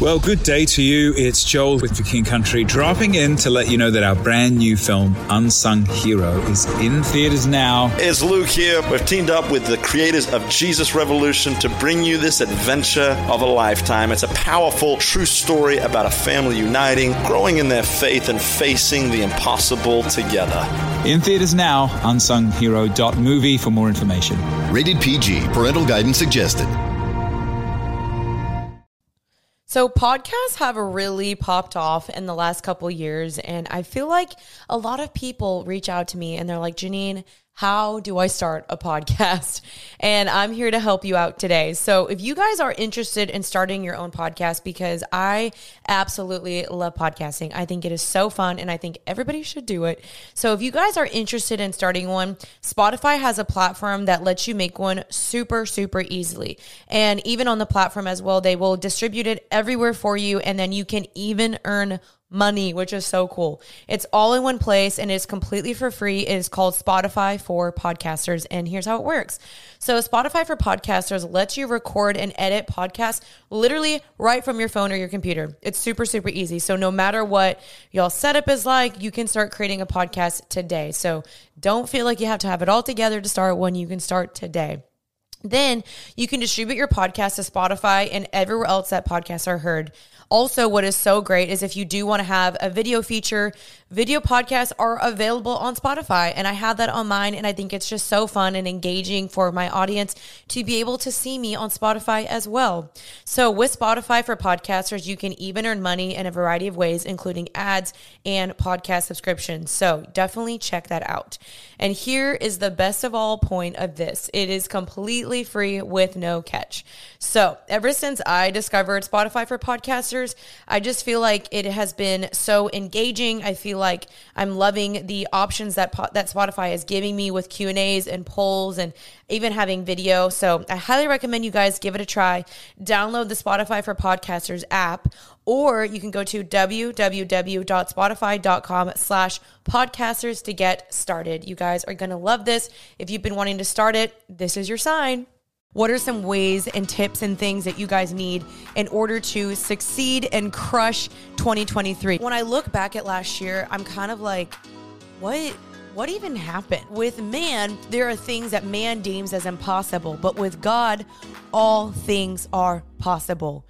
Well, good day to you. It's Joel with The King Country, dropping in to let you know that our brand new film, Unsung Hero, is in theaters now. It's Luke here. We've teamed up with the creators of Jesus Revolution to bring you this adventure of a lifetime. It's a powerful, true story about a family uniting, growing in their faith, and facing the impossible together. In theaters now, unsunghero.movie for more information. Rated PG. Parental guidance suggested. So podcasts have really popped off in the last couple years, and I feel like a lot of people reach out to me and they're like, Janine, how do I start a podcast? And I'm here to help you out today. So if you guys are interested in starting your own podcast, because I absolutely love podcasting. I think it is so fun and I think everybody should do it. So if you guys are interested in starting one, Spotify has a platform that lets you make one super, super easily. And even on the platform as well, they will distribute it everywhere for you. And then you can even earn money, which is so cool. It's all in one place and it's completely for free. It is called Spotify for Podcasters. And here's how it works. So Spotify for Podcasters lets you record and edit podcasts literally right from your phone or your computer. It's super, super easy. So no matter what y'all setup is like, you can start creating a podcast today. So don't feel like you have to have it all together to start one. You can start today. Then you can distribute your podcast to Spotify and everywhere else that podcasts are heard. Also, what is so great is if you do want to have a video feature, video podcasts are available on Spotify. And I have that on mine. And I think it's just so fun and engaging for my audience to be able to see me on Spotify as well. So with Spotify for Podcasters, you can even earn money in a variety of ways, including ads and podcast subscriptions. So definitely check that out. And here is the best of all point of this. It is completely free with no catch. So ever since I discovered Spotify for Podcasters, I just feel like it has been so engaging. I feel like I'm loving the options that Spotify is giving me with Q&As and polls and even having video. So I highly recommend you guys give it a try. Download the Spotify for Podcasters app, or you can go to www.spotify.com/podcasters to get started. You guys are going to love this. If you've been wanting to start it, this is your sign. What are some ways and tips and things that you guys need in order to succeed and crush 2023? When I look back at last year, I'm kind of like, what even happened? With man, there are things that man deems as impossible, but with God, all things are possible.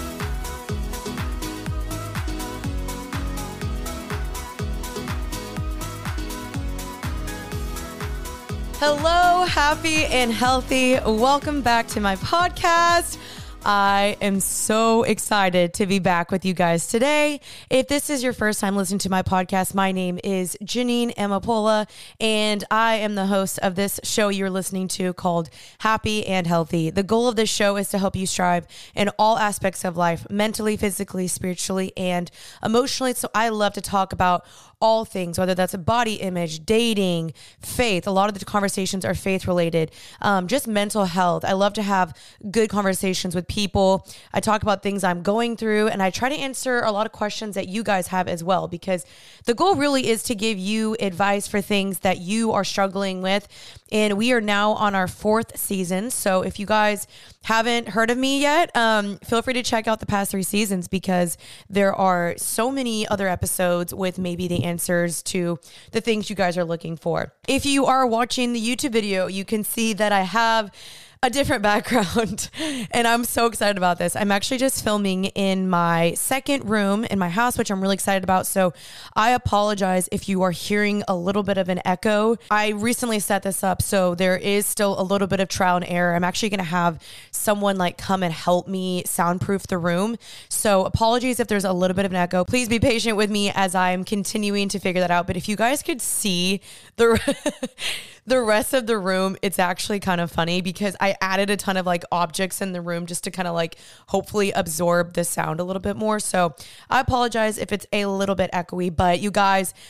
Hello, happy and healthy. Welcome back to my podcast. I am so excited to be back with you guys today. If this is your first time listening to my podcast, my name is Janine Amapola, and I am the host of this show you're listening to called Happy and Healthy. The goal of this show is to help you strive in all aspects of life, mentally, physically, spiritually, and emotionally. So I love to talk about all things, whether that's a body image, dating, faith. A lot of the conversations are faith related, just mental health. I love to have good conversations with people. I talk about things I'm going through, and I try to answer a lot of questions that you guys have as well, because the goal really is to give you advice for things that you are struggling with. And we are now on our 4th season. So if you guys haven't heard of me yet, feel free to check out the past 3 seasons, because there are so many other episodes with maybe the answers to the things you guys are looking for. If you are watching the YouTube video, you can see that I have a different background, and I'm so excited about this. I'm actually just filming in my second room in my house, which I'm really excited about. So I apologize if you are hearing a little bit of an echo. I recently set this up, so there is still a little bit of trial and error. I'm actually going to have someone come and help me soundproof the room. So apologies if there's a little bit of an echo. Please be patient with me as I'm continuing to figure that out. But if you guys could see the rest of the room, it's actually kind of funny, because I added a ton of objects in the room just to kind of hopefully absorb the sound a little bit more. So I apologize if it's a little bit echoey, but you guys,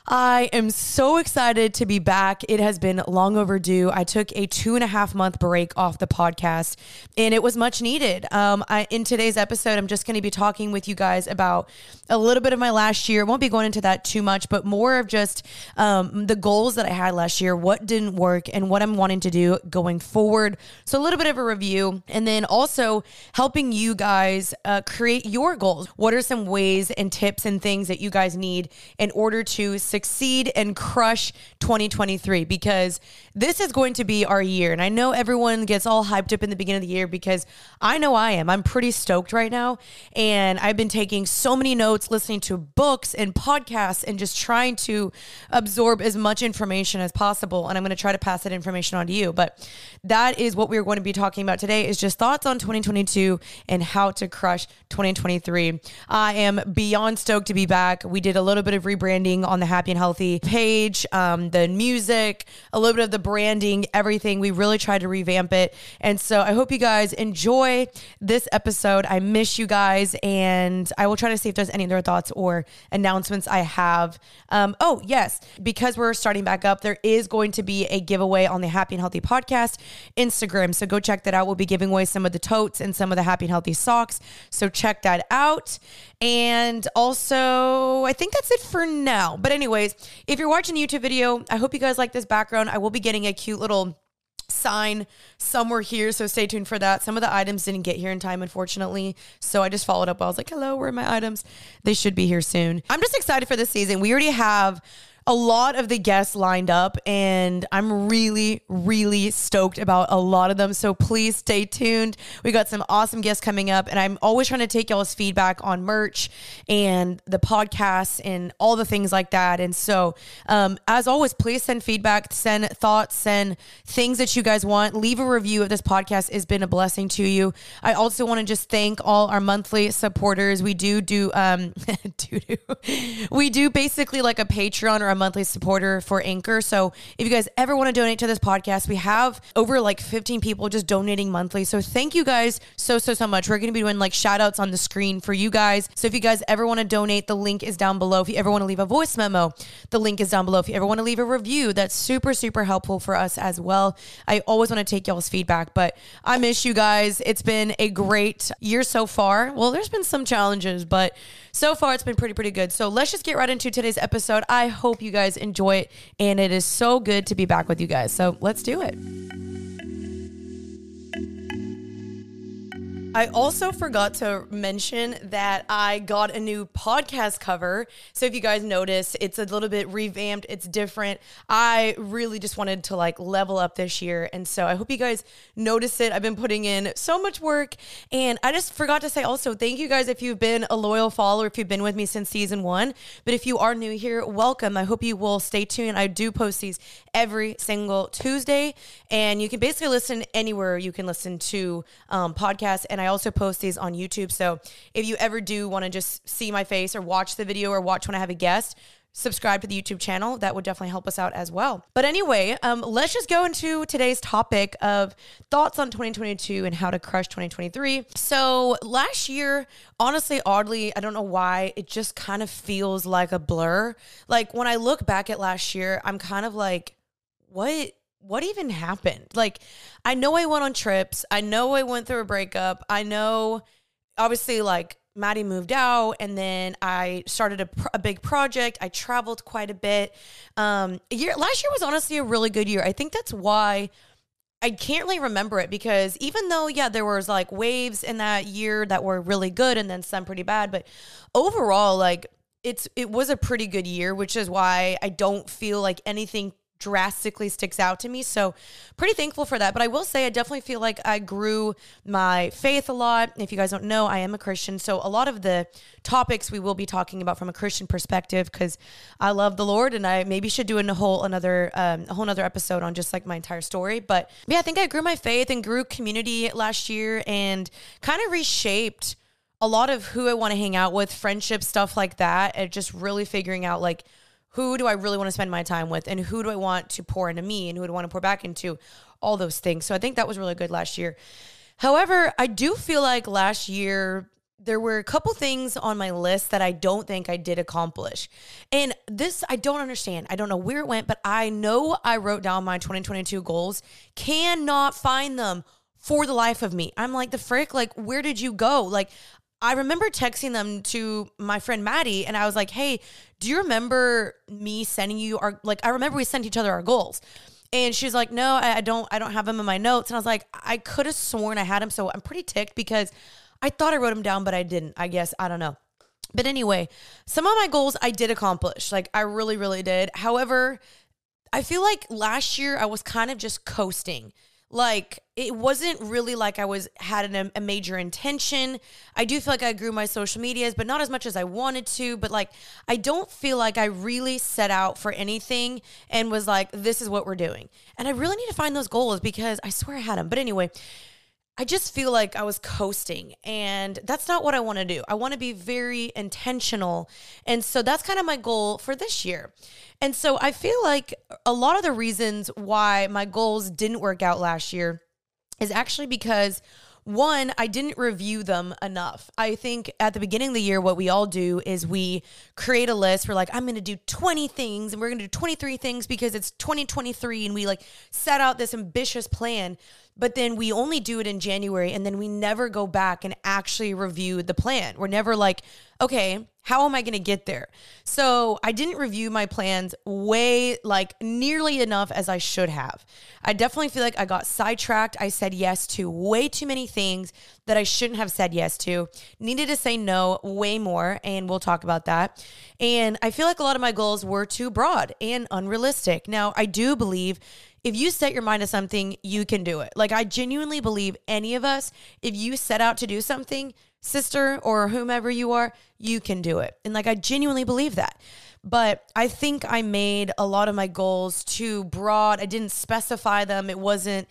I am so excited to be back. It has been long overdue. I took a 2.5 month break off the podcast and it was much needed. In today's episode, I'm just going to be talking with you guys about a little bit of my last year. Won't be going into that too much, but more of just the goals that I had last year, what didn't work and what I'm wanting to do going forward. So a little bit of a review and then also helping you guys create your goals. What are some ways and tips and things that you guys need in order to succeed and crush 2023, because this is going to be our year. And I know everyone gets all hyped up in the beginning of the year because I know I am. I'm pretty stoked right now. And I've been taking so many notes, listening to books and podcasts and just trying to absorb as much information as possible. And I'm going to try to pass that information on to you. But that is what we're going to be talking about today, is just thoughts on 2022 and how to crush 2023. I am beyond stoked to be back. We did a little bit of rebranding on the Happy and Healthy page, the music, a little bit of the branding, everything. We really tried to revamp it. And so I hope you guys enjoy this episode. I miss you guys, and I will try to see if there's any other thoughts or announcements I have. Oh, yes, because we're starting back up, there is going to be a giveaway on the Happy and Healthy podcast Instagram. So go check that out. We'll be giving away some of the totes and some of the Happy and Healthy socks. So check that out. And also, I think that's it for now. But anyways, if you're watching the YouTube video, I hope you guys like this background. I will be getting a cute little sign somewhere here, so stay tuned for that. Some of the items didn't get here in time, unfortunately, so I just followed up. I was like, hello, where are my items? They should be here soon. I'm just excited for this season. We already have a lot of the guests lined up, and I'm really, really stoked about a lot of them. So please stay tuned. We got some awesome guests coming up, and I'm always trying to take y'all's feedback on merch and the podcasts and all the things like that. And so, as always, please send feedback, send thoughts, send things that you guys want. Leave a review if this podcast has been a blessing to you. I also want to just thank all our monthly supporters. We do we do basically like a Patreon or a monthly supporter for Anchor. So if you guys ever want to donate to this podcast, we have over like 15 people just donating monthly. So thank you guys so much. We're going to be doing like shout outs on the screen for you guys. So if you guys ever want to donate, the link is down below. If you ever want to leave a voice memo, the link is down below. If you ever want to leave a review, that's super helpful for us as well. I always want to take y'all's feedback, but I miss you guys. It's been a great year so far. Well, there's been some challenges, but so far it's been pretty good. So let's just get right into today's episode. I hope you guys enjoy it, and it is so good to be back with you guys. So let's do it. I also forgot to mention that I got a new podcast cover. So if you guys notice, it's a little bit revamped. It's different. I really just wanted to like level up this year. And so I hope you guys notice it. I've been putting in so much work, and I just forgot to say also, thank you guys if you've been a loyal follower, if you've been with me since season 1. But if you are new here, welcome. I hope you will stay tuned. I do post these every single Tuesday, and you can basically listen anywhere you can listen to podcasts. And I also post these on YouTube. So if you ever do want to just see my face or watch the video or watch when I have a guest, subscribe to the YouTube channel. That would definitely help us out as well. But anyway, let's just go into today's topic of thoughts on 2022 and how to crush 2023. So last year, honestly, oddly, I don't know why, it just kind of feels like a blur. Like when I look back at last year, I'm kind of like, what even happened? Like, I know I went on trips. I know I went through a breakup. I know, obviously, like, Maddie moved out, and then I started a big project. I traveled quite a bit. Last year was honestly a really good year. I think that's why I can't really remember it, because even though, yeah, there was like waves in that year that were really good and then some pretty bad, but overall, like, it was a pretty good year, which is why I don't feel like anything drastically sticks out to me. So pretty thankful for that. But I will say I definitely feel like I grew my faith a lot. If you guys don't know, I am a Christian. So a lot of the topics we will be talking about from a Christian perspective, because I love the Lord, and I maybe should do a whole nother episode on just like my entire story. But yeah, I think I grew my faith and grew community last year and kind of reshaped a lot of who I want to hang out with, friendship, stuff like that. And just really figuring out like, who do I really want to spend my time with, and who do I want to pour into me, and who do I want to pour back into, all those things. So I think that was really good last year. However, I do feel like last year there were a couple things on my list that I don't think I did accomplish. And this, I don't understand. I don't know where it went, but I know I wrote down my 2022 goals, cannot find them for the life of me. I'm like, the frick, like, where did you go? Like, I remember texting them to my friend Maddie, and I was like, hey, do you remember me sending you I remember we sent each other our goals. And she's like, no, I don't have them in my notes. And I was like, I could have sworn I had them. So I'm pretty ticked because I thought I wrote them down, but I didn't, I guess. I don't know. But anyway, some of my goals I did accomplish. Like, I really, really did. However, I feel like last year I was kind of just coasting. Like, it wasn't really like I had a major intention. I do feel like I grew my social medias, but not as much as I wanted to. But like, I don't feel like I really set out for anything and was like, this is what we're doing. And I really need to find those goals because I swear I had them. But anyway, I just feel like I was coasting, and that's not what I want to do. I want to be very intentional. And so that's kind of my goal for this year. And so I feel like a lot of the reasons why my goals didn't work out last year is actually because, one, I didn't review them enough. I think at the beginning of the year, what we all do is we create a list. We're like, I'm going to do 20 things and we're going to do 23 things because it's 2023. And we like set out this ambitious plan, but then we only do it in January. And then we never go back and actually review the plan. We're never like, okay, how am I going to get there? So I didn't review my plans nearly enough as I should have. I definitely feel like I got sidetracked. I said yes to way too many things that I shouldn't have said yes to. Needed to say no way more, and we'll talk about that. And I feel like a lot of my goals were too broad and unrealistic. Now, I do believe if you set your mind to something, you can do it. Like, I genuinely believe any of us, if you set out to do something, sister or whomever you are, you can do it. And like, I genuinely believe that. But I think I made a lot of my goals too broad. I didn't specify them. It wasn't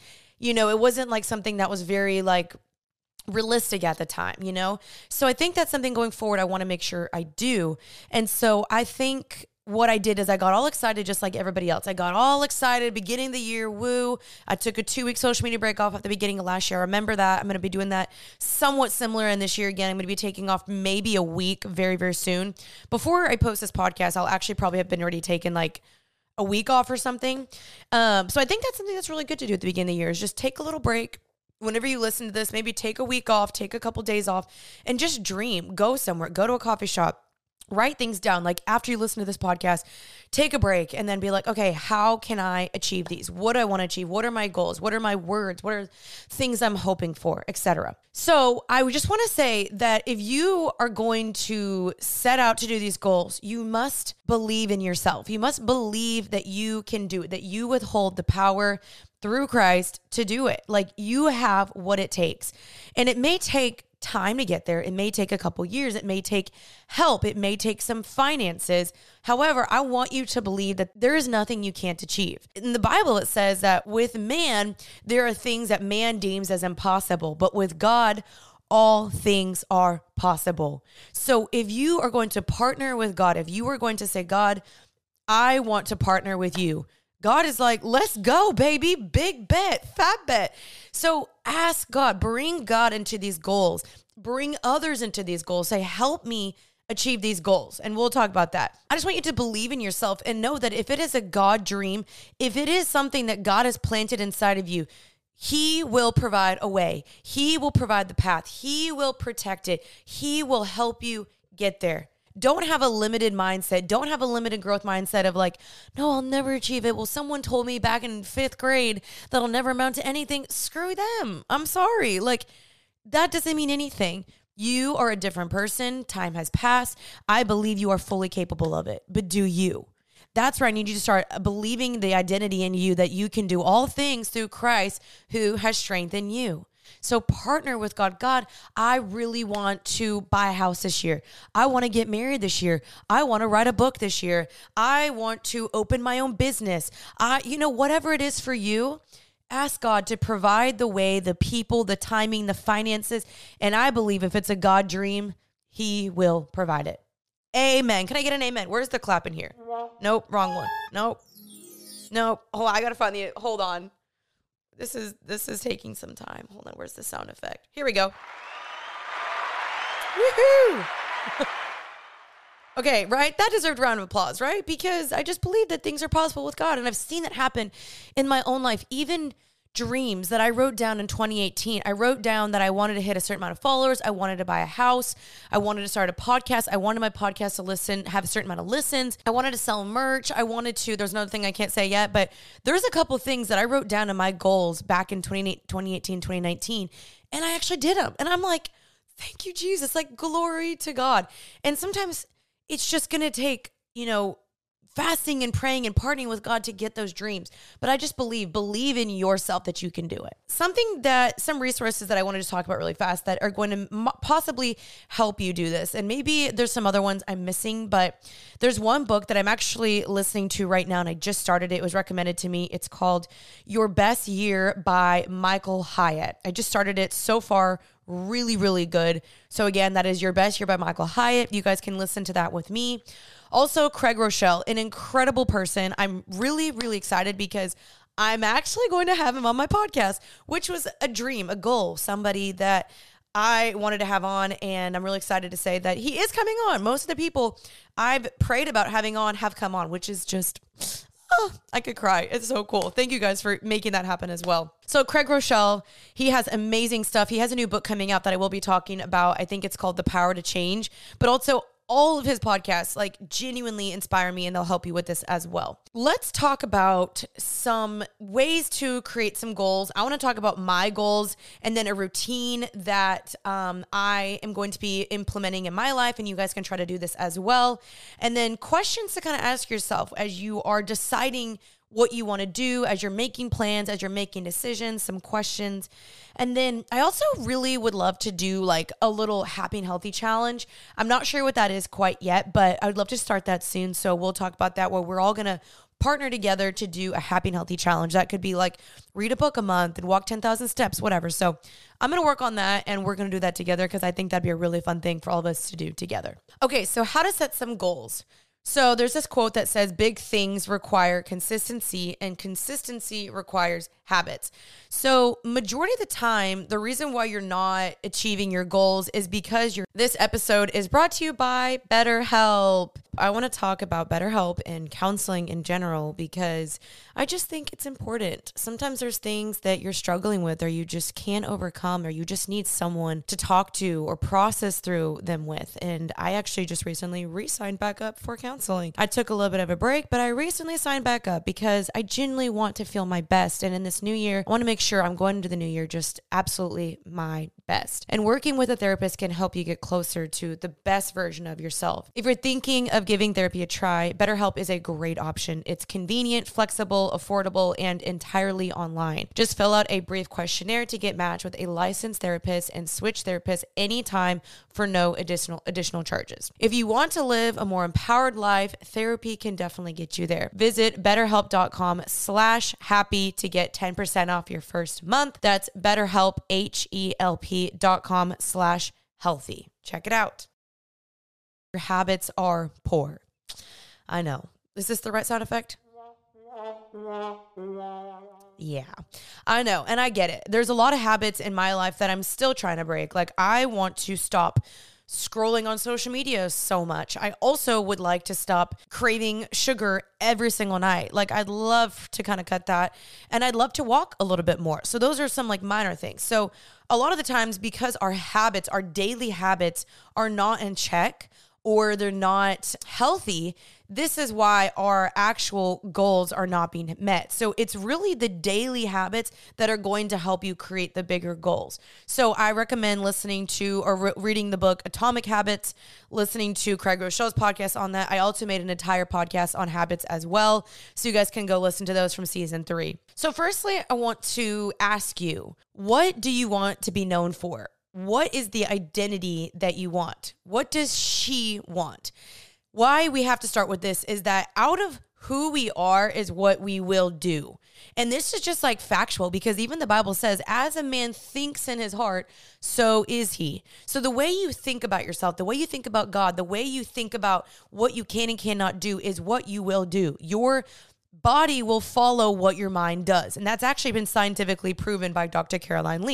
like something that was very like realistic at the time, So I think that's something going forward I want to make sure I do. And so I think what I did is I got all excited just like everybody else. I got all excited beginning of the year. Woo. I took a 2-week social media break off at the beginning of last year. I remember that. I'm going to be doing that somewhat similar in this year again. I'm going to be taking off maybe a week very, very soon. Before I post this podcast, I'll actually probably have been already taken like a week off or something. So I think that's something that's really good to do at the beginning of the year is just take a little break. Whenever you listen to this, maybe take a week off, take a couple days off, and just dream. Go somewhere. Go to a coffee shop. Write things down. Like after you listen to this podcast, take a break and then be like, okay, how can I achieve these? What do I want to achieve? What are my goals? What are my words? What are things I'm hoping for, etc. So I would just want to say that if you are going to set out to do these goals, you must believe in yourself. You must believe that you can do it, that you withhold the power through Christ to do it. Like you have what it takes. And it may take time to get there. It may take a couple years. It may take help. It may take some finances. However, I want you to believe that there is nothing you can't achieve. In the Bible, it says that with man, there are things that man deems as impossible, but with God, all things are possible. So if you are going to partner with God, if you are going to say, God, I want to partner with you, God is like, let's go, baby. Big bet, fat bet. So ask God, bring God into these goals, bring others into these goals. Say, help me achieve these goals. And we'll talk about that. I just want you to believe in yourself and know that if it is a God dream, if it is something that God has planted inside of you, He will provide a way. He will provide the path. He will protect it. He will help you get there. Don't have a limited mindset. Don't have a limited growth mindset of like, no, I'll never achieve it. Well, someone told me back in 5th grade that I'll never amount to anything. Screw them. I'm sorry. Like, that doesn't mean anything. You are a different person. Time has passed. I believe you are fully capable of it, but do you? That's where I need you to start believing the identity in you that you can do all things through Christ who has strengthened you. So partner with God. God, I really want to buy a house this year. I want to get married this year. I want to write a book this year. I want to open my own business. Whatever it is for you, ask God to provide the way, the people, the timing, the finances. And I believe if it's a God dream, He will provide it. Amen. Can I get an amen? Where's the clap in here? Nope. Wrong one. Nope. Oh, I got to find hold on. This is taking some time. Hold on. Where's the sound effect? Here we go. Woohoo! Okay, right? That deserved a round of applause, right? Because I just believe that things are possible with God. And I've seen that happen in my own life. Even dreams that I wrote down in 2018. I wrote down that I wanted to hit a certain amount of followers. I wanted to buy a house. I wanted to start a podcast. I wanted my podcast to have a certain amount of listens. I wanted to sell merch. There's another thing I can't say yet, but there's a couple things that I wrote down in my goals back in 2018, 2019. And I actually did them. And I'm like, thank you, Jesus. Like, glory to God. And sometimes it's just going to take, fasting and praying and partying with God to get those dreams. But I just believe in yourself that you can do it. Some resources that I wanted to talk about really fast that are going to possibly help you do this. And maybe there's some other ones I'm missing, but there's one book that I'm actually listening to right now. And I just started it. It was recommended to me. It's called Your Best Year by Michael Hyatt. I just started it so far. Really, really good. So again, that is Your Best Year by Michael Hyatt. You guys can listen to that with me. Also, Craig Rochelle, an incredible person. I'm really, really excited because I'm actually going to have him on my podcast, which was a dream, a goal, somebody that I wanted to have on. And I'm really excited to say that he is coming on. Most of the people I've prayed about having on have come on, which is just... I could cry. It's so cool. Thank you guys for making that happen as well. So Craig Rochelle, he has amazing stuff. He has a new book coming out that I will be talking about. I think it's called The Power to Change, but also all of his podcasts genuinely inspire me, and they'll help you with this as well. Let's talk about some ways to create some goals. I want to talk about my goals and then a routine that I am going to be implementing in my life, and you guys can try to do this as well. And then questions to kind of ask yourself as you are deciding what you want to do, as you're making plans, as you're making decisions, some questions. And then I also really would love to do a little happy and healthy challenge. I'm not sure what that is quite yet, but I would love to start that soon. So we'll talk about that, where we're all going to partner together to do a happy and healthy challenge. That could be read a book a month and walk 10,000 steps, whatever. So I'm going to work on that, and we're going to do that together because I think that'd be a really fun thing for all of us to do together. Okay, so how to set some goals. So there's this quote that says, big things require consistency, and consistency requires habits. So majority of the time, the reason why you're not achieving your goals is because this episode is brought to you by BetterHelp. I want to talk about BetterHelp and counseling in general because I just think it's important. Sometimes there's things that you're struggling with or you just can't overcome, or you just need someone to talk to or process through them with. And I actually just recently re-signed back up for counseling. I took a little bit of a break, but I recently signed back up because I genuinely want to feel my best. And in this new year, I want to make sure I'm going into the new year just absolutely my best. And working with a therapist can help you get closer to the best version of yourself. If you're thinking of giving therapy a try, BetterHelp is a great option. It's convenient, flexible, affordable, and entirely online. Just fill out a brief questionnaire to get matched with a licensed therapist and switch therapists anytime for no additional charges. If you want to live a more empowered life, therapy can definitely get you there. Visit betterhelp.com/happy to get 10% off your first month. That's BetterHelp, HELP.com/healthy. Check it out. Your habits are poor. I know. Is this the right sound effect? Yeah, I know. And I get it. There's a lot of habits in my life that I'm still trying to break. I want to stop scrolling on social media so much. I also would like to stop craving sugar every single night. I'd love to kind of cut that, and I'd love to walk a little bit more. So those are some minor things. So a lot of the times, because our daily habits are not in check, or they're not healthy, this is why our actual goals are not being met. So it's really the daily habits that are going to help you create the bigger goals. So I recommend listening to or reading the book Atomic Habits, listening to Craig Rochelle's podcast on that. I also made an entire podcast on habits as well. So you guys can go listen to those from season 3. So firstly, I want to ask you, what do you want to be known for? What is the identity that you want? What does she want? Why we have to start with this is that out of who we are is what we will do. And this is just factual, because even the Bible says, as a man thinks in his heart, so is he. So the way you think about yourself, the way you think about God, the way you think about what you can and cannot do is what you will do. Your body will follow what your mind does. And that's actually been scientifically proven by Dr. Caroline Leaf.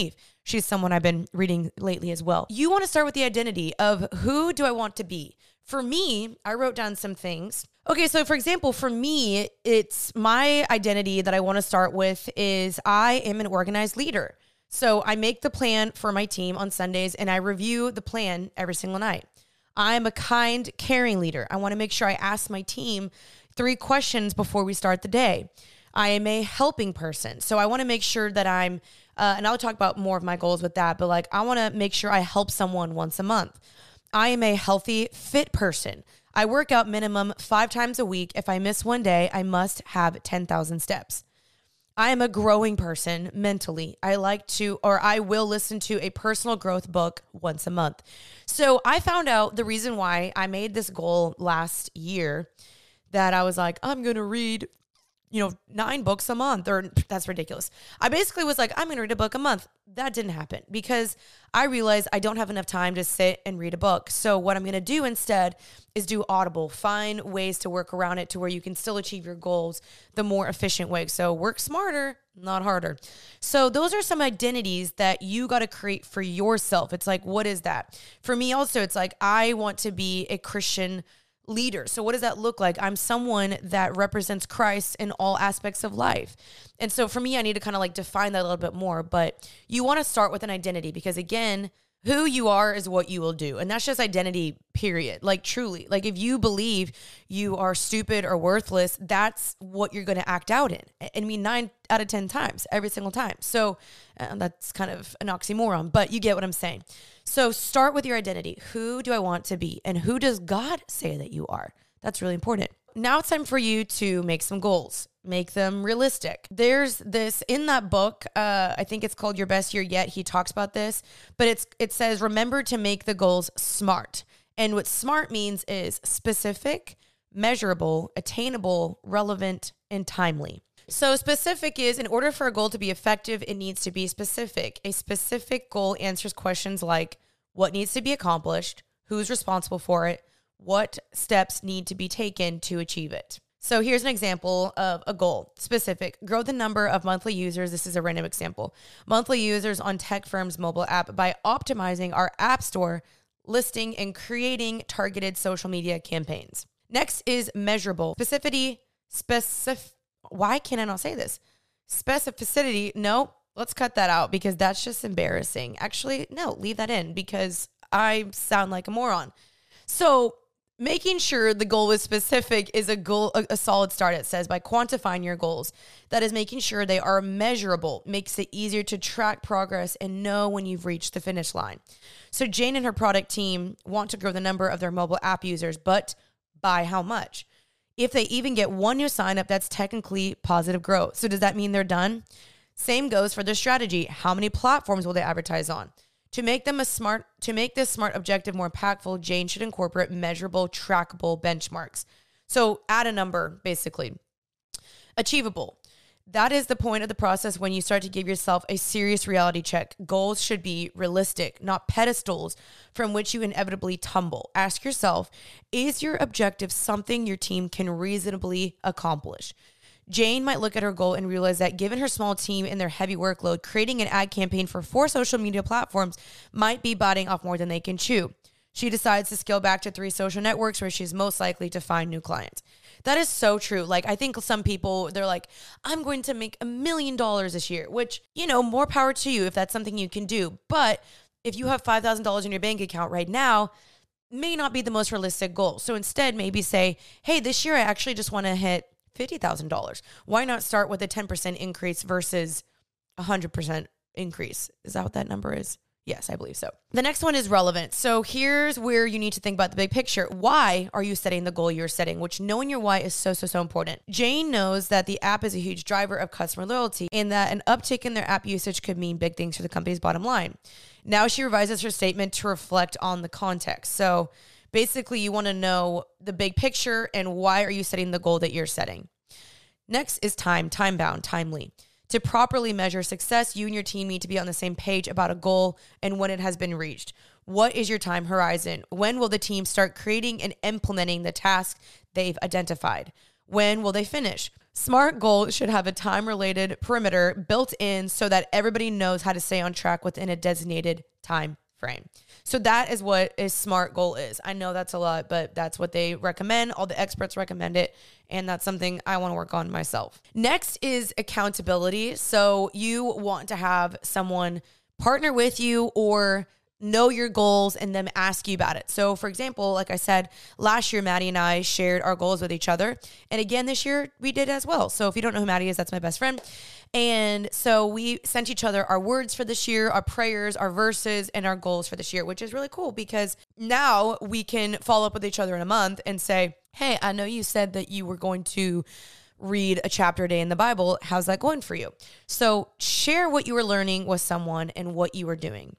She's someone I've been reading lately as well. You want to start with the identity of who do I want to be? For me, I wrote down some things. Okay, so for example, for me, it's my identity that I want to start with is I am an organized leader. So I make the plan for my team on Sundays and I review the plan every single night. I'm a kind, caring leader. I want to make sure I ask my team 3 questions before we start the day. I am a helping person. So I want to make sure that I'm, and I'll talk about more of my goals with that, but like I want to make sure I help someone once a month. I am a healthy, fit person. I work out minimum 5 times a week. If I miss one day, I must have 10,000 steps. I am a growing person mentally. I will listen to a personal growth book once a month. So I found out the reason why I made this goal last year that I was like, I'm going to read 9 books a month, or that's ridiculous. I basically was like, I'm going to read a book a month. That didn't happen because I realized I don't have enough time to sit and read a book. So what I'm going to do instead is do Audible, find ways to work around it to where you can still achieve your goals the more efficient way. So work smarter, not harder. So those are some identities that you got to create for yourself. It's like, what is that? For me also, it's like, I want to be a Christian leader. So what does that look like? I'm someone that represents Christ in all aspects of life. And so for me, I need to kind of like define that a little bit more, but you want to start with an identity because again, who you are is what you will do. And that's just identity, period. Like truly, like if you believe you are stupid or worthless, that's what you're going to act out in. I mean, 9 out of 10 times, every single time. So that's kind of an oxymoron, but you get what I'm saying. So start with your identity. Who do I want to be? And who does God say that you are? That's really important. Now it's time for you to make some goals. Make them realistic. There's this in that book. I think it's called Your Best Year Yet. He talks about this, but it says, remember to make the goals SMART. And what SMART means is specific, measurable, attainable, relevant, and timely. So specific is in order for a goal to be effective, it needs to be specific. A specific goal answers questions like what needs to be accomplished, who's responsible for it, what steps need to be taken to achieve it. So here's an example of a goal. Specific, grow the number of monthly users. This is a random example. Monthly users on Tech Firm's mobile app by optimizing our app store listing and creating targeted social media campaigns. Next is measurable. Why can I not say this? Specificity. No, let's cut that out because that's just embarrassing. Actually, no, leave that in because I sound like a moron. So making sure the goal is specific is a solid start, it says, by quantifying your goals. That is making sure they are measurable, makes it easier to track progress and know when you've reached the finish line. So Jane and her product team want to grow the number of their mobile app users, but by how much? If they even get 1 new sign up, that's technically positive growth. So does that mean they're done? Same goes for their strategy. How many platforms will they advertise on? To make this smart objective more impactful, Jane should incorporate measurable, trackable benchmarks. So add a number, basically. Achievable. That is the point of the process when you start to give yourself a serious reality check. Goals should be realistic, not pedestals from which you inevitably tumble. Ask yourself, is your objective something your team can reasonably accomplish? Jane might look at her goal and realize that given her small team and their heavy workload, creating an ad campaign for 4 social media platforms might be biting off more than they can chew. She decides to scale back to 3 social networks where she's most likely to find new clients. That is so true. Like, I think some people, they're like, I'm going to make $1 million this year, which, more power to you if that's something you can do. But if you have $5,000 in your bank account right now, may not be the most realistic goal. So instead, maybe say, hey, this year I actually just want to hit $50,000. Why not start with a 10% increase versus 100% increase? Is that what that number is? Yes, I believe so. The next one is relevant. So here's where you need to think about the big picture. Why are you setting the goal you're setting? Which knowing your why is so important. Jane knows that the app is a huge driver of customer loyalty and that an uptick in their app usage could mean big things for the company's bottom line. Now she revises her statement to reflect on the context. So basically you want to know the big picture and why are you setting the goal that you're setting. Next is time-bound, timely. To properly measure success, you and your team need to be on the same page about a goal and when it has been reached. What is your time horizon? When will the team start creating and implementing the task they've identified? When will they finish? SMART goals should have a time-related perimeter built in so that everybody knows how to stay on track within a designated time frame. So that is what a SMART goal is. I know that's a lot, but that's what they recommend. All the experts recommend it, and that's something I want to work on myself. Next is accountability. So you want to have someone partner with you or know your goals and then ask you about it. So for example, like I said, last year, Maddie and I shared our goals with each other. And again, this year we did as well. So if you don't know who Maddie is, that's my best friend. And so we sent each other our words for this year, our prayers, our verses, and our goals for this year, which is really cool because now we can follow up with each other in a month and say, hey, I know you said that you were going to read a chapter a day in the Bible. How's that going for you? So share what you were learning with someone and what you were doing.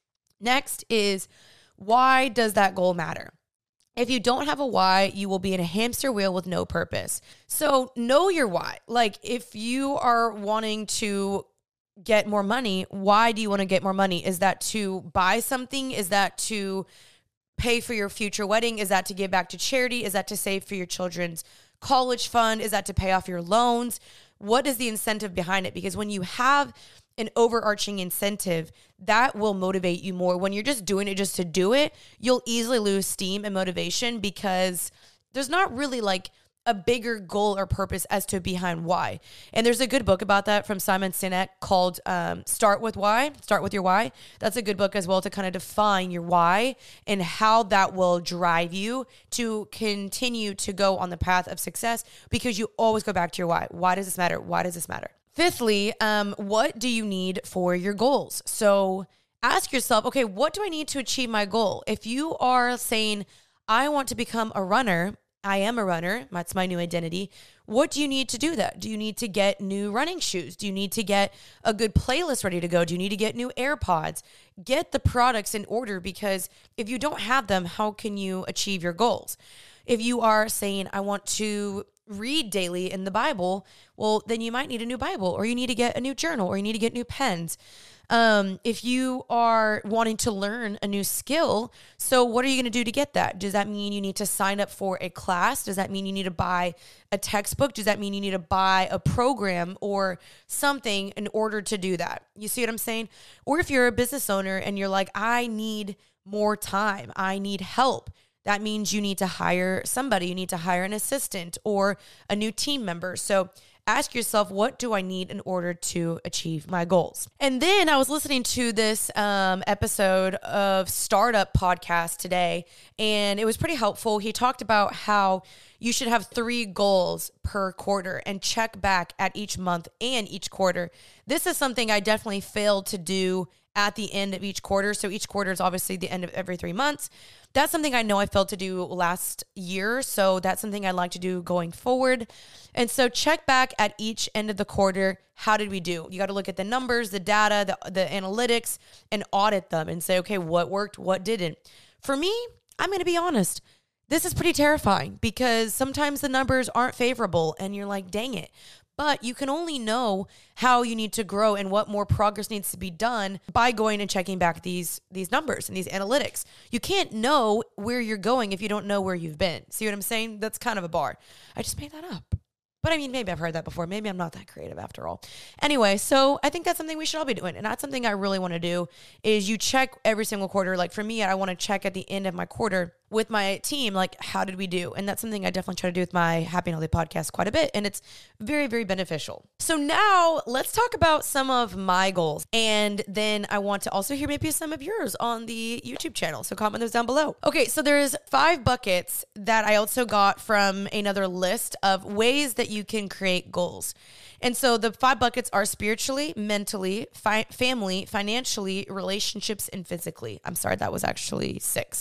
Next is, why does that goal matter? If you don't have a why, you will be in a hamster wheel with no purpose. So know your why. Like if you are wanting to get more money, why do you want to get more money? Is that to buy something? Is that to pay for your future wedding? Is that to give back to charity? Is that to save for your children's college fund? Is that to pay off your loans? What is the incentive behind it? Because when you have an overarching incentive, that will motivate you more. When you're just doing it just to do it, you'll easily lose steam and motivation because there's not really like a bigger goal or purpose as to behind why. And there's a good book about that from Simon Sinek called Start With Why, Start With Your Why. That's a good book as well to kind of define your why and how that will drive you to continue to go on the path of success because you always go back to your why. Why does this matter? Why does this matter? Fifthly, what do you need for your goals? So ask yourself, okay, what do I need to achieve my goal? If you are saying, I want to become a runner, I am a runner, that's my new identity. What do you need to do that? Do you need to get new running shoes? Do you need to get a good playlist ready to go? Do you need to get new AirPods? Get the products in order because if you don't have them, how can you achieve your goals? If you are saying, I want to read daily in the Bible, well, then you might need a new Bible or you need to get a new journal or you need to get new pens. If you are wanting to learn a new skill, so what are you going to do to get that? Does that mean you need to sign up for a class? Does that mean you need to buy a textbook? Does that mean you need to buy a program or something in order to do that? You see what I'm saying? Or if you're a business owner and you're like, I need more time, I need help. That means you need to hire somebody. You need to hire an assistant or a new team member. So ask yourself, what do I need in order to achieve my goals? And then I was listening to this episode of Startup Podcast today, and it was pretty helpful. He talked about how you should have 3 goals per quarter and check back at each month and each quarter. This is something I definitely failed to do at the end of each quarter. So each quarter is obviously the end of every 3 months. That's something I know I failed to do last year. So that's something I'd like to do going forward. And so check back at each end of the quarter. How did we do? You got to look at the numbers, the data, the analytics, and audit them and say, okay, what worked, what didn't? For me, I'm going to be honest. This is pretty terrifying because sometimes the numbers aren't favorable and you're like, dang it. But you can only know how you need to grow and what more progress needs to be done by going and checking back these numbers and these analytics. You can't know where you're going if you don't know where you've been. See what I'm saying? That's kind of a bar. I just made that up. But I mean, maybe I've heard that before. Maybe I'm not that creative after all. Anyway, so I think that's something we should all be doing. And that's something I really want to do is you check every single quarter. Like for me, I want to check at the end of my quarter with my team, like how did we do? And that's something I definitely try to do with my Happy and Healthy podcast quite a bit. And it's very, very beneficial. So now let's talk about some of my goals. And then I want to also hear maybe some of yours on the YouTube channel. So comment those down below. Okay, so there's 5 buckets that I also got from another list of ways that you can create goals. And so the 5 buckets are spiritually, mentally, family, financially, relationships, and physically. I'm sorry, that was actually 6.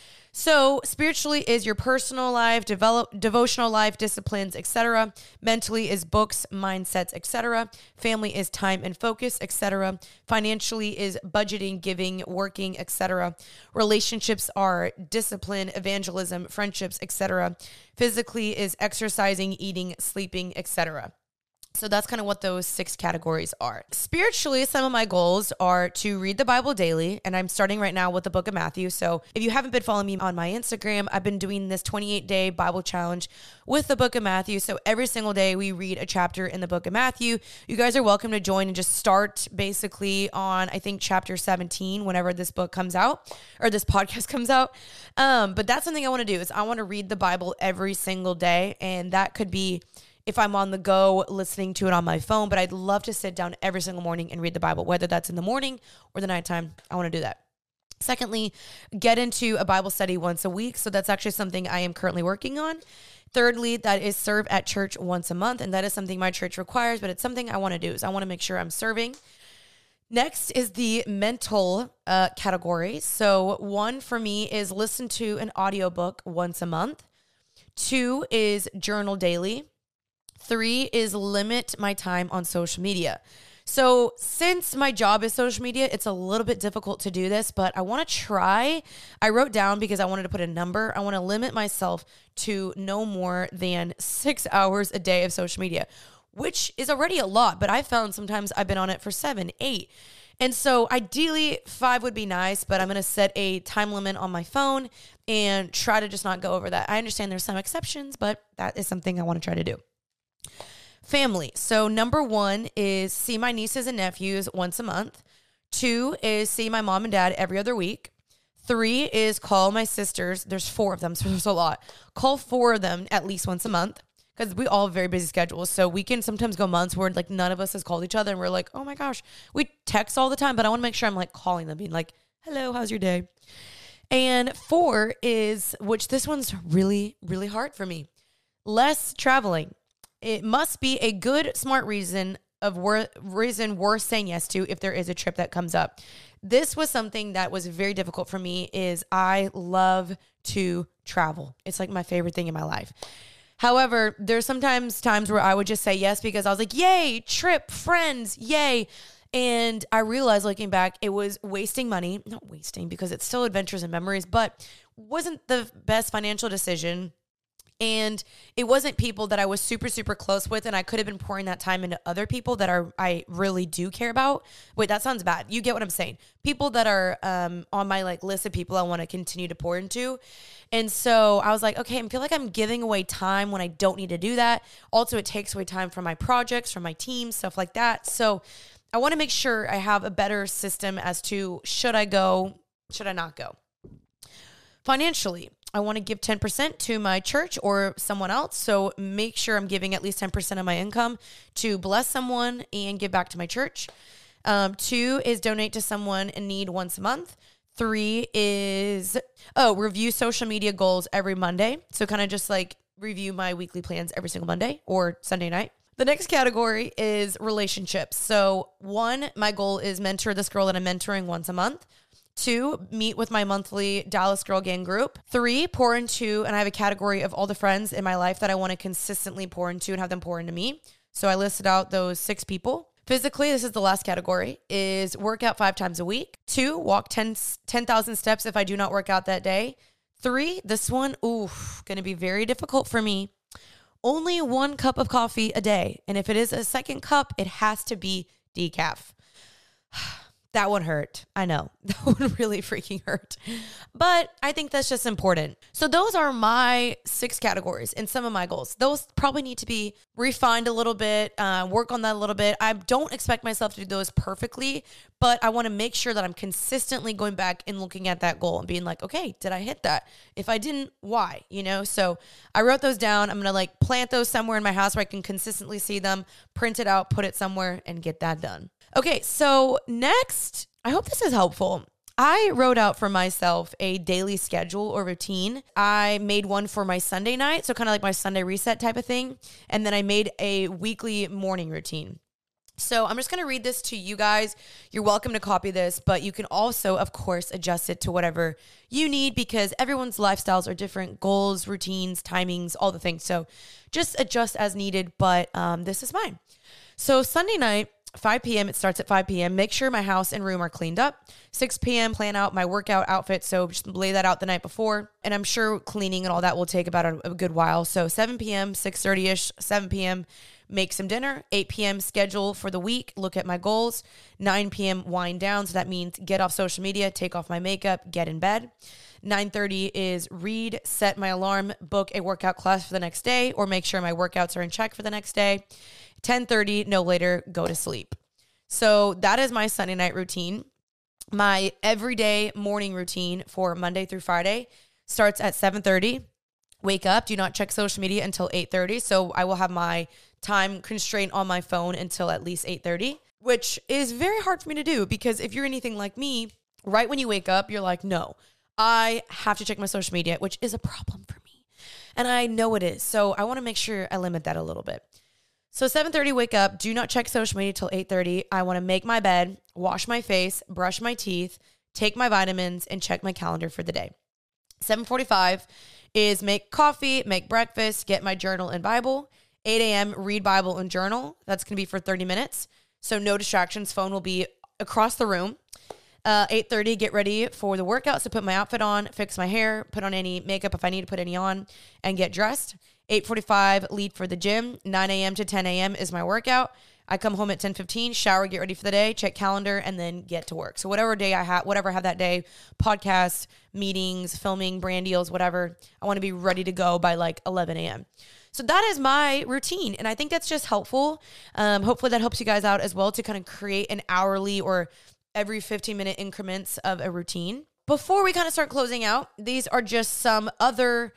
So spiritually is your personal life, devotional life, disciplines, etc. Mentally is books, mindsets, etc. Family is time and focus, etc. Financially is budgeting, giving, working, etc. Relationships are discipline, evangelism, friendships, etc. Physically is exercising, eating, sleeping, etc. So that's kind of what those 6 categories are. Spiritually, some of my goals are to read the Bible daily, and I'm starting right now with the book of Matthew. So if you haven't been following me on my Instagram, I've been doing this 28-day Bible challenge with the book of Matthew. So every single day we read a chapter in the book of Matthew. You guys are welcome to join and just start basically on, I think, chapter 17 whenever this book comes out or this podcast comes out. But that's something I want to do is I want to read the Bible every single day, and that could be if I'm on the go listening to it on my phone, but I'd love to sit down every single morning and read the Bible, whether that's in the morning or the nighttime. I want to do that. Secondly, get into a Bible study once a week. So that's actually something I am currently working on. Thirdly, that is serve at church once a month. And that is something my church requires, but it's something I want to do. So I want to make sure I'm serving. Next is the mental category. So 1 for me is listen to an audiobook once a month. 2 is journal daily. 3 is limit my time on social media. So since my job is social media, it's a little bit difficult to do this, but I want to try. I wrote down because I wanted to put a number. I want to limit myself to no more than 6 hours a day of social media, which is already a lot, but I found sometimes I've been on it for 7, 8. And so ideally 5 would be nice, but I'm going to set a time limit on my phone and try to just not go over that. I understand there's some exceptions, but that is something I want to try to do. Family. So number 1 is see my nieces and nephews once a month. 2 is see my mom and dad every other week. 3 is call my sisters. There's 4 of them, so there's a lot. Call 4 of them at least once a month because we all have very busy schedules. So we can sometimes go months where like none of us has called each other and we're like, oh my gosh, we text all the time, but I want to make sure I'm like calling them, being like, hello, how's your day? And 4 is, which this one's really, really hard for me, less traveling. It must be a good, smart reason worth saying yes to if there is a trip that comes up. This was something that was very difficult for me is I love to travel. It's like my favorite thing in my life. However, there's sometimes times where I would just say yes because I was like, yay, trip, friends, yay. And I realized looking back, it was wasting money, not wasting because it's still adventures and memories, but wasn't the best financial decision. And it wasn't people that I was super, super close with. And I could have been pouring that time into other people that I really do care about. Wait, that sounds bad. You get what I'm saying. People that are on my like list of people I want to continue to pour into. And so I was like, okay, I feel like I'm giving away time when I don't need to do that. Also, it takes away time from my projects, from my team, stuff like that. So I want to make sure I have a better system as to should I go, should I not go? Financially, I want to give 10% to my church or someone else. So make sure I'm giving at least 10% of my income to bless someone and give back to my church. 2 is donate to someone in need once a month. 3 is, review social media goals every Monday. So kind of just like review my weekly plans every single Monday or Sunday night. The next category is relationships. So 1, my goal is mentor this girl that I'm mentoring once a month. 2, meet with my monthly Dallas Girl Gang group. 3, pour into, and I have a category of all the friends in my life that I want to consistently pour into and have them pour into me. So I listed out those 6 people. Physically, this is the last category, is work out 5 times a week. 2, walk 10,000 steps if I do not work out that day. 3, this one, going to be very difficult for me. Only 1 cup of coffee a day. And if it is a second cup, it has to be decaf. That one hurt. I know. That one really freaking hurt. But I think that's just important. So those are my 6 categories and some of my goals. Those probably need to be refined a little bit, work on that a little bit. I don't expect myself to do those perfectly, but I want to make sure that I'm consistently going back and looking at that goal and being like, okay, did I hit that? If I didn't, why? So I wrote those down. I'm going to like plant those somewhere in my house where I can consistently see them, print it out, put it somewhere, and get that done. Okay, so next, I hope this is helpful. I wrote out for myself a daily schedule or routine. I made one for my Sunday night, so kind of like my Sunday reset type of thing. And then I made a weekly morning routine. So I'm just going to read this to you guys. You're welcome to copy this, but you can also, of course, adjust it to whatever you need because everyone's lifestyles are different, goals, routines, timings, all the things. So just adjust as needed, but this is mine. So Sunday night, 5 p.m., it starts at 5 p.m. Make sure my house and room are cleaned up. 6 p.m., plan out my workout outfit. So just lay that out the night before. And I'm sure cleaning and all that will take about a good while. So 7 p.m., 6:30-ish, 7 p.m., make some dinner. 8 p.m., schedule for the week, look at my goals. 9 p.m., wind down. So that means get off social media, take off my makeup, get in bed. 9:30 is read, set my alarm, book a workout class for the next day, or make sure my workouts are in check for the next day. 10:30, no later, go to sleep. So that is my Sunday night routine. My everyday morning routine for Monday through Friday starts at 7:30. Wake up, do not check social media until 8:30. So I will have my time constraint on my phone until at least 8:30, which is very hard for me to do because if you're anything like me, right when you wake up, you're like, no, I have to check my social media, which is a problem for me. And I know it is. So I want to make sure I limit that a little bit. So 7:30, wake up, do not check social media till 8:30. I want to make my bed, wash my face, brush my teeth, take my vitamins, and check my calendar for the day. 7:45 is make coffee, make breakfast, get my journal and Bible. 8 a.m., read Bible and journal. That's going to be for 30 minutes. So no distractions. Phone will be across the room. 8:30, get ready for the workout. So put my outfit on, fix my hair, put on any makeup if I need to put any on, and get dressed. 8:45, leave for the gym. 9 a.m. to 10 a.m. is my workout. I come home at 10:15, shower, get ready for the day, check calendar, and then get to work. So whatever day I have, whatever I have that day, podcasts, meetings, filming, brand deals, whatever, I want to be ready to go by like 11 a.m. So that is my routine. And I think that's just helpful. Hopefully that helps you guys out as well to kind of create an hourly or every 15-minute increments of a routine. Before we kind of start closing out, these are just some other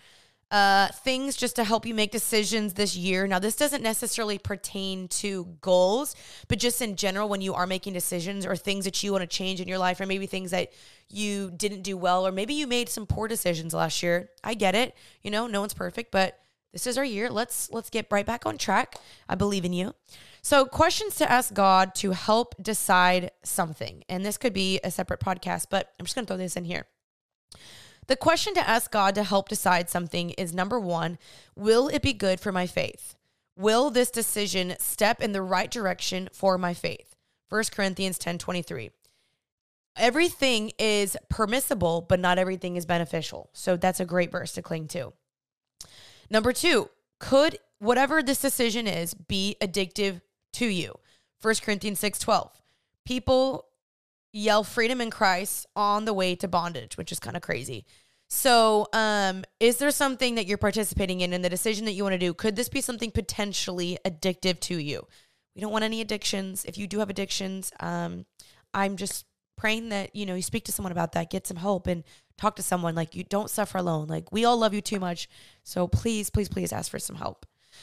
things just to help you make decisions this year. Now, this doesn't necessarily pertain to goals, but just in general, when you are making decisions or things that you want to change in your life, or maybe things that you didn't do well, or maybe you made some poor decisions last year. I get it. You know, no one's perfect, but this is our year. Let's get right back on track. I believe in you. So questions to ask God to help decide something. And this could be a separate podcast, but I'm just going to throw this in here. The question to ask God to help decide something is, number one, will it be good for my faith? Will this decision step in the right direction for my faith? 1 Corinthians 10:23. Everything is permissible, but not everything is beneficial. So that's a great verse to cling to. Number two, could whatever this decision is be addictive to you? 1 Corinthians 6:12. People yell freedom in Christ on the way to bondage, which is kind of crazy. So is there something that you're participating in the decision that you want to do? Could this be something potentially addictive to you? We don't want any addictions. If you do have addictions, I'm just praying that, you know, you speak to someone about that, get some help and talk to someone. Like, you don't suffer alone. Like, we all love you too much. So please, please, please ask for some help.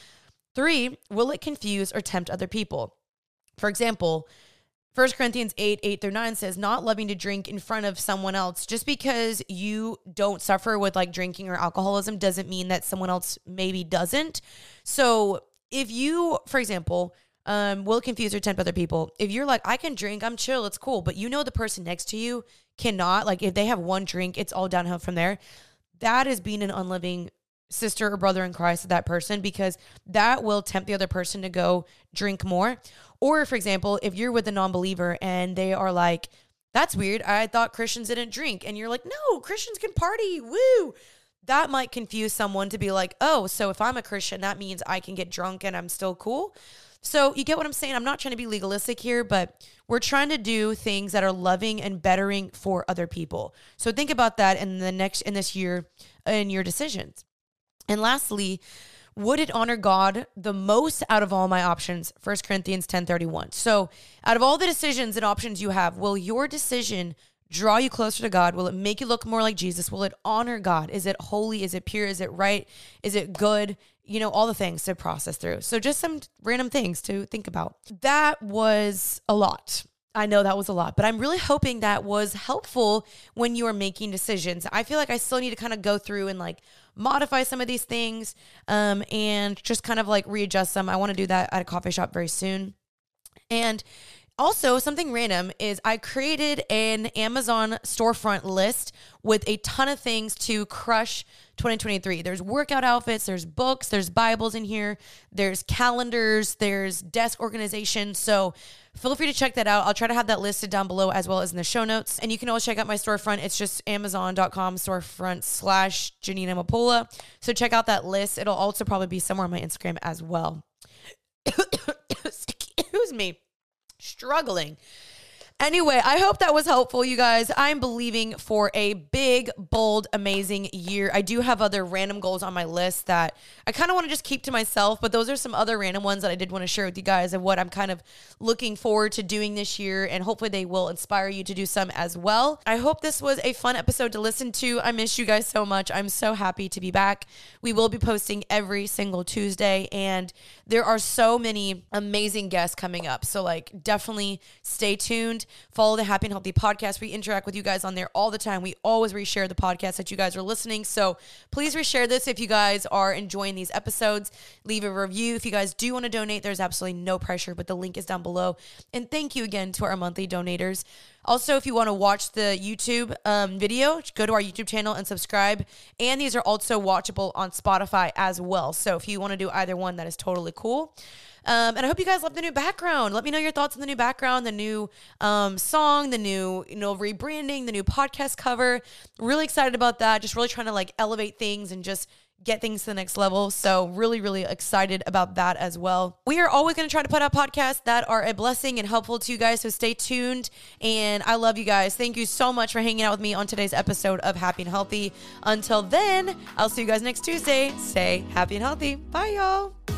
3, will it confuse or tempt other people? For example, 1 Corinthians 8:8-9 says, not loving to drink in front of someone else. Just because you don't suffer with like drinking or alcoholism doesn't mean that someone else maybe doesn't. So if you, for example, will confuse or tempt other people, if you're like, I can drink, I'm chill, it's cool, but you know the person next to you cannot, like if they have one drink, it's all downhill from there. That is being an unloving sister or brother in Christ to that person, because that will tempt the other person to go drink more. Or for example, if you're with a non-believer and they are like, that's weird, I thought Christians didn't drink. And you're like, no, Christians can party, woo. That might confuse someone to be like, oh, so if I'm a Christian, that means I can get drunk and I'm still cool. So you get what I'm saying? I'm not trying to be legalistic here, but we're trying to do things that are loving and bettering for other people. So think about that in this year in your decisions. And lastly, would it honor God the most out of all my options? 1 Corinthians 10:31. So out of all the decisions and options you have, will your decision draw you closer to God? Will it make you look more like Jesus? Will it honor God? Is it holy? Is it pure? Is it right? Is it good? You know, all the things to process through. So just some random things to think about. That was a lot. I know that was a lot, but I'm really hoping that was helpful when you are making decisions. I feel like I still need to kind of go through and like modify some of these things and just kind of like readjust them. I want to do that at a coffee shop very soon. And Also, something random is I created an Amazon storefront list with a ton of things to crush 2023. There's workout outfits, there's books, there's Bibles in here, there's calendars, there's desk organization. So feel free to check that out. I'll try to have that listed down below as well as in the show notes. And you can always check out my storefront. It's just amazon.com storefront/Janine Amapola. So check out that list. It'll also probably be somewhere on my Instagram as well. Excuse me. Struggling. Anyway, I hope that was helpful, you guys. I'm believing for a big, bold, amazing year. I do have other random goals on my list that I kind of want to just keep to myself, but those are some other random ones that I did want to share with you guys of what I'm kind of looking forward to doing this year, and hopefully they will inspire you to do some as well. I hope this was a fun episode to listen to. I miss you guys so much. I'm so happy to be back. We will be posting every single Tuesday, and there are so many amazing guests coming up. So definitely stay tuned. Follow the Happy and Healthy podcast. We interact with you guys on there all the time. We always reshare the podcast that you guys are listening. So please reshare this if you guys are enjoying these episodes. Leave a review. If you guys do want to donate, there's absolutely no pressure, but the link is down below. And thank you again to our monthly donators. Also, if you want to watch the YouTube video, go to our YouTube channel and subscribe. And these are also watchable on Spotify as well. So if you want to do either one, that is totally cool. And I hope you guys love the new background. Let me know your thoughts on the new background, the new song, the new rebranding, the new podcast cover. Really excited about that. Just really trying to elevate things and just get things to the next level. So really, really excited about that as well. We are always going to try to put out podcasts that are a blessing and helpful to you guys. So stay tuned. And I love you guys. Thank you so much for hanging out with me on today's episode of Happy and Healthy. Until then, I'll see you guys next Tuesday. Stay happy and healthy. Bye, y'all.